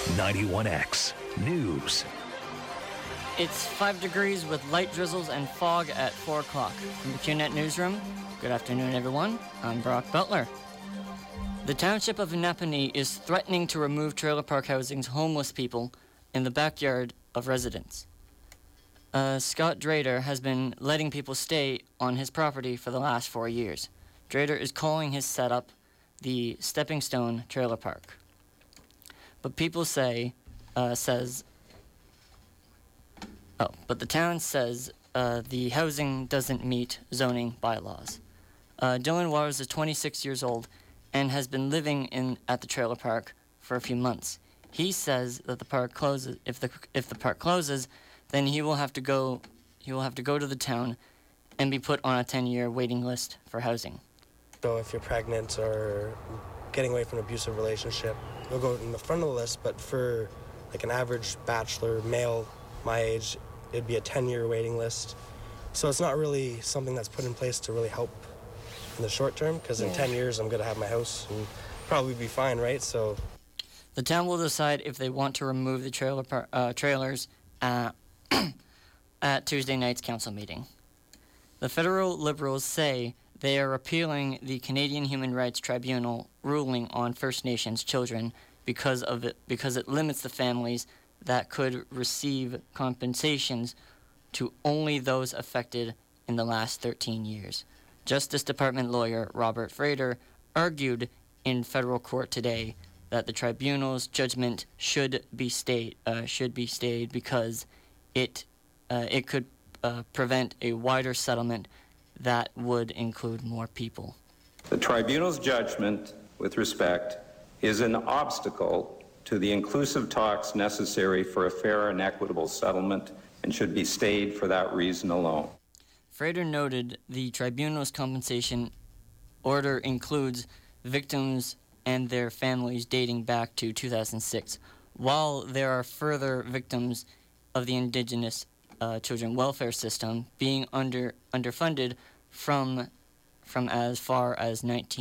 91X News. It's 5 degrees with light drizzles and fog at 4 o'clock. From the QNet Newsroom, good afternoon, everyone. I'm Brock Butler. The township of Napanee is threatening to remove Trailer Park Housing's homeless people in the backyard of residents. Scott Drader has been letting people stay on his property for the last 4 years. Drader is calling his setup the Stepping Stone Trailer Park. But people but the town says the housing doesn't meet zoning bylaws. Dylan Waters is 26 years old and has been living at the trailer park for a few months. He says that the park closes. If the park closes, then he will have to go to the town and be put on a 10-year waiting list for housing. So if you're pregnant or getting away from an abusive relationship, you'll go in the front of the list, but for like an average bachelor male my age, it'd be a 10-year waiting list. So it's not really something that's put in place to really help in the short term, because in 10 years I'm going to have my house and probably be fine, right? So the town will decide if they want to remove the trailers at Tuesday night's council meeting. The federal Liberals say they are appealing the Canadian Human Rights Tribunal ruling on First Nations children because it limits the families that could receive compensations to only those affected in the last 13 years. Justice Department lawyer Robert Frater argued in federal court today that the tribunal's judgment should be stayed because it could prevent a wider settlement that would include more people. The tribunal's judgment, with respect, is an obstacle to the inclusive talks necessary for a fair and equitable settlement and should be stayed for that reason alone. Frater noted the tribunal's compensation order includes victims and their families dating back to 2006, while there are further victims of the Indigenous children welfare system being underfunded from as far back as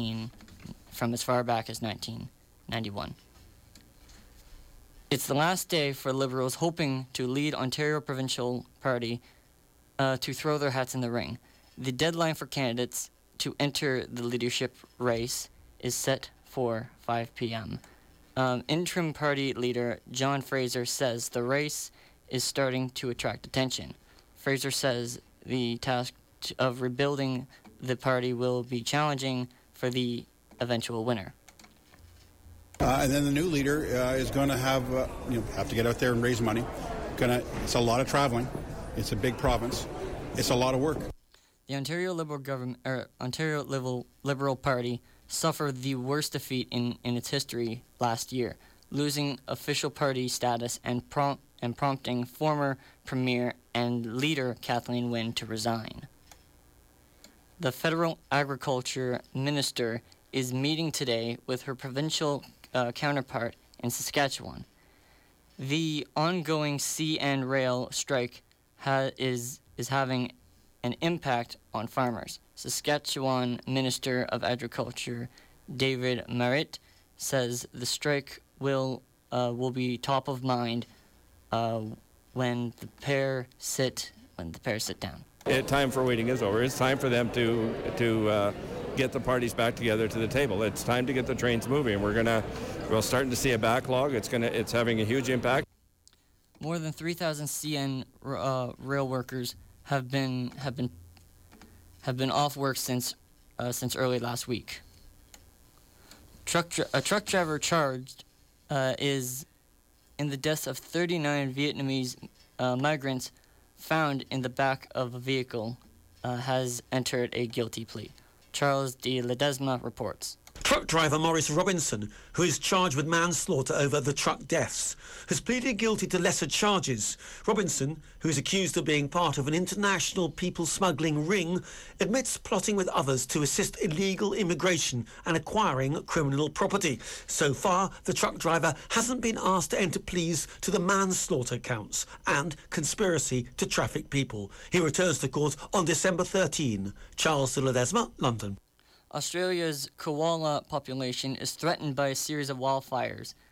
1991. It's the last day for Liberals hoping to lead Ontario Provincial Party to throw their hats in the ring. The deadline for candidates to enter the leadership race is set for 5 p.m. Interim party leader John Fraser says the race is starting to attract attention. Fraser says the task of rebuilding the party will be challenging for the eventual winner. And then the new leader is going to have to get out there and raise money. It's a lot of traveling. It's a big province. It's a lot of work. The Ontario Liberal Party suffered the worst defeat in its history last year, losing official party status and prompting former Premier and leader Kathleen Wynne to resign. The federal agriculture minister is meeting today with her provincial counterpart in Saskatchewan. The ongoing CN Rail strike is having an impact on farmers. Saskatchewan Minister of Agriculture David Marit says the strike will be top of mind when the pair sit down. Time for waiting is over. It's time for them to get the parties back together to the table. It's time to get the trains moving. We're starting to see a backlog. It's having a huge impact. More than 3,000 CN rail workers have been off work since early last week. A truck driver charged is in the deaths of 39 Vietnamese migrants found in the back of a vehicle has entered a guilty plea. Charles de Ledesma reports. Truck driver Maurice Robinson, who is charged with manslaughter over the truck deaths, has pleaded guilty to lesser charges. Robinson, who is accused of being part of an international people smuggling ring, admits plotting with others to assist illegal immigration and acquiring criminal property. So far, the truck driver hasn't been asked to enter pleas to the manslaughter counts and conspiracy to traffic people. He returns to court on December 13. Charles de Ledesma, London. Australia's koala population is threatened by a series of wildfires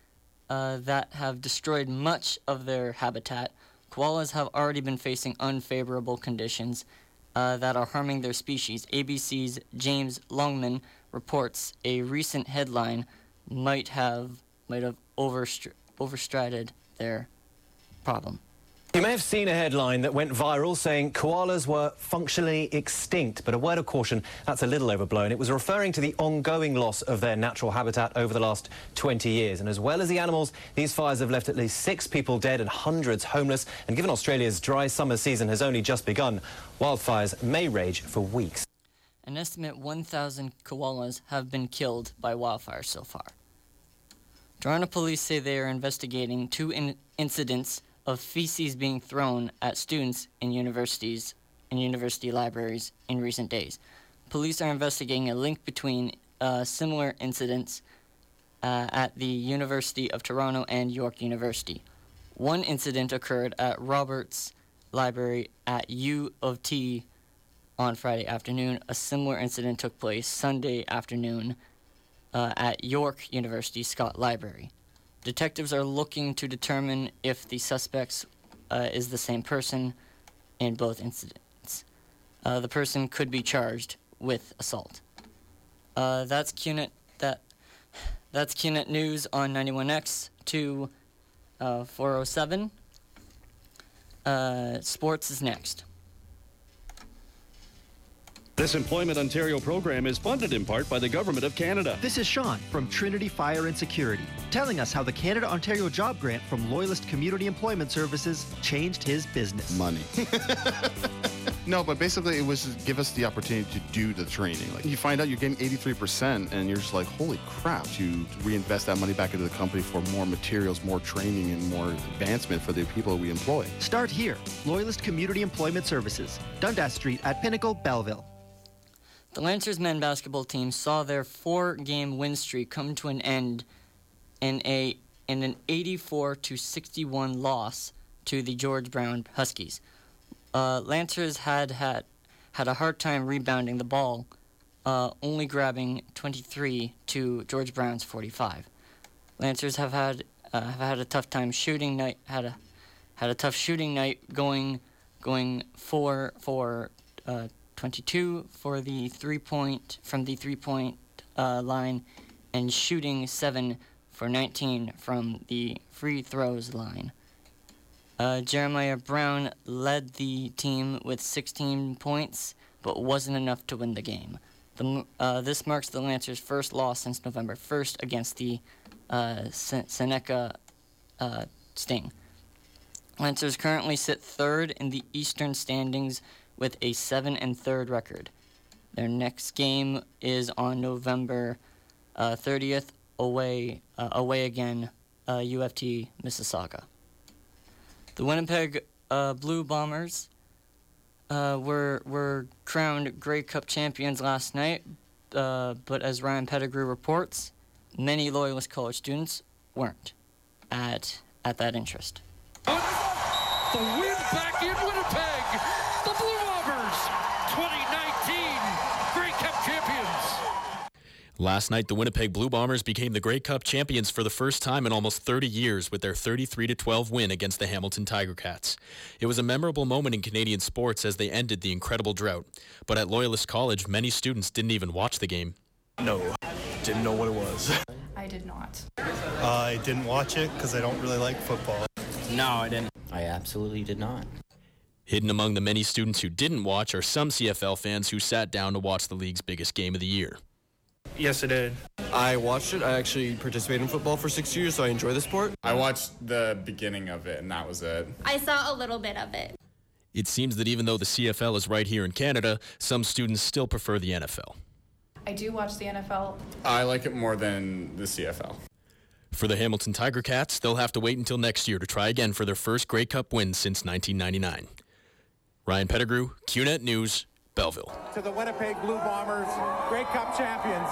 that have destroyed much of their habitat. Koalas have already been facing unfavorable conditions that are harming their species. ABC's James Longman reports a recent headline might have overstated their problem. You may have seen a headline that went viral saying koalas were functionally extinct, but a word of caution, that's a little overblown. It was referring to the ongoing loss of their natural habitat over the last 20 years. And as well as the animals, these fires have left at least 6 people dead and hundreds homeless. And given Australia's dry summer season has only just begun, wildfires may rage for weeks. An estimate 1,000 koalas have been killed by wildfires so far. Toronto police say they are investigating 2 incidents of feces being thrown at students in universities and university libraries in recent days. Police are investigating a link between similar incidents at the University of Toronto and York University. One incident occurred at Roberts Library at U of T on Friday afternoon. A similar incident took place Sunday afternoon at York University Scott Library. Detectives are looking to determine if the suspects is the same person in both incidents. The person could be charged with assault. That's QNet. That's QNet News on 91X to 407. Sports is next. This Employment Ontario program is funded in part by the Government of Canada. This is Sean from Trinity Fire and Security, telling us how the Canada-Ontario Job Grant from Loyalist Community Employment Services changed his business. Money. No, but basically it was to give us the opportunity to do the training. Like, you find out you're getting 83% and you're just like, holy crap, to reinvest that money back into the company for more materials, more training, and more advancement for the people we employ. Start here. Loyalist Community Employment Services, Dundas Street at Pinnacle, Belleville. The Lancers men basketball team saw their 4-game win streak come to an end in an 84-61 loss to the George Brown Huskies. Lancers had a hard time rebounding the ball, only grabbing 23 to George Brown's 45. Lancers have had a tough time shooting night. Had a tough shooting night going 4 for 22 for the 3-point from the 3-point line, and shooting 7 for 19 from the free throws line. Jeremiah Brown led the team with 16 points, but wasn't enough to win the game. This marks the Lancers' first loss since November 1st against the Seneca Sting. Lancers currently sit 3rd in the Eastern standings with a 7-3 record. Their next game is on November 30th, away again, UFT Mississauga. The Winnipeg Blue Bombers were crowned Grey Cup champions last night, but as Ryan Pettigrew reports, many Loyalist College students weren't at that interest. The win back in Winnipeg. The Blue Bombers, 2019 Grey Cup champions. Last night, the Winnipeg Blue Bombers became the Grey Cup champions for the first time in almost 30 years with their 33-12 win against the Hamilton Tiger Cats. It was a memorable moment in Canadian sports as they ended the incredible drought. But at Loyalist College, many students didn't even watch the game. No, didn't know what it was. I did not. I didn't watch it because I don't really like football. No, I didn't. I absolutely did not. Hidden among the many students who didn't watch are some CFL fans who sat down to watch the league's biggest game of the year. Yes, I did. I watched it. I actually participated in football for 6 years, so I enjoy the sport. I watched the beginning of it, and that was it. I saw a little bit of it. It seems that even though the CFL is right here in Canada, some students still prefer the NFL. I do watch the NFL. I like it more than the CFL. For the Hamilton Tiger Cats, they'll have to wait until next year to try again for their first Grey Cup win since 1999. Ryan Pettigrew, QNet News, Belleville. To the Winnipeg Blue Bombers, Grey Cup champions.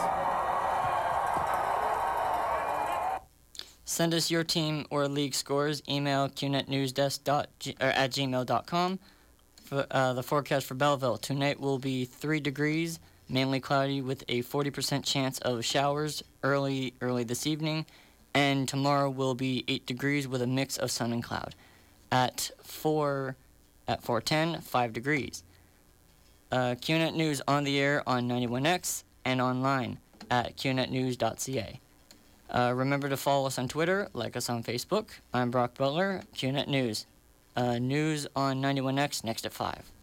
Send us your team or league scores. Email qnetnewsdesk@gmail.com. The forecast for Belleville. Tonight will be 3 degrees, mainly cloudy with a 40% chance of showers early this evening, And tomorrow will be 8 degrees with a mix of sun and cloud. At 4:10, 5 degrees. QNet News on the air on 91X and online at qnetnews.ca. Remember to follow us on Twitter, like us on Facebook. I'm Brock Butler, QNet News. News on 91X next at 5.